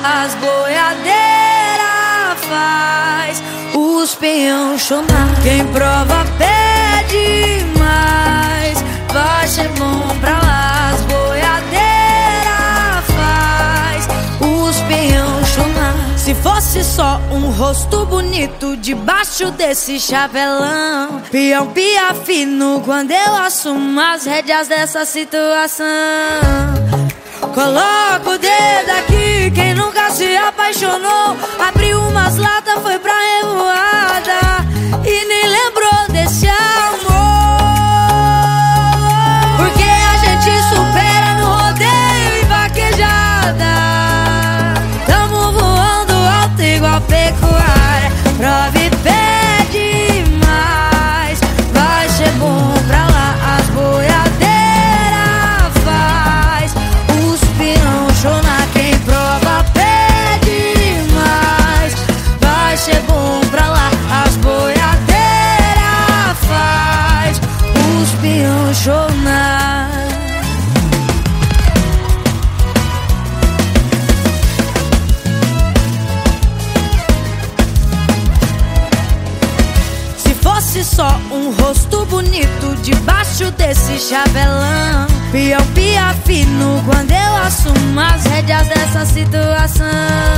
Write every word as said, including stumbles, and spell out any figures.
as boiadeiras faz os peão chorar. Quem prova pede mais, vai ser bom pra lá. As boiadeiras faz os peão chorar. Se fosse só um rosto bonito debaixo desse chapelão, peão pia fino quando eu assumo as rédeas dessa situação. Coloca o dedo aqui, quem nunca se apaixonou, abriu umas latas, foi pra revoada e nem lembrou desse amor. Porque a gente supera no rodeio e vaquejada. Tamo voando alto igual pecuária. Prova e pede mais, vai ser bom pra lá. As boiadeiras faz os peão chorar. Quem prova pede mais, vai ser bom pra lá. As boiadeiras faz os peão chorar. Se só um rosto bonito debaixo desse chapelão, peão pia fino quando eu assumo as rédeas dessa situação.